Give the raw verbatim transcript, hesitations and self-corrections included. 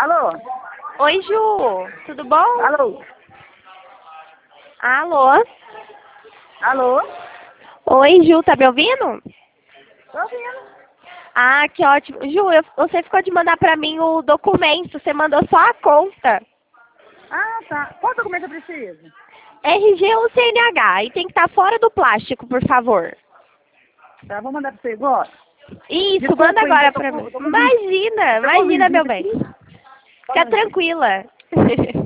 Alô? Oi, Ju. Tudo bom? Alô? Alô? Alô? Oi, Ju. Tá me ouvindo? Tô ouvindo. Ah, que ótimo. Ju, eu- você ficou de mandar pra mim o documento. Você mandou só a conta. Ah, tá. Qual documento eu preciso? R G ou C N H. E tem que estar fora do plástico, por favor. Tá, vou mandar pra você agora. Isso, Desculpa, manda hein, agora eu tô pra com, mim. eu tô com, vi- Imagina, eu tô com imagina, meu visita bem. aqui. Só um Fica minutinho. tranquila.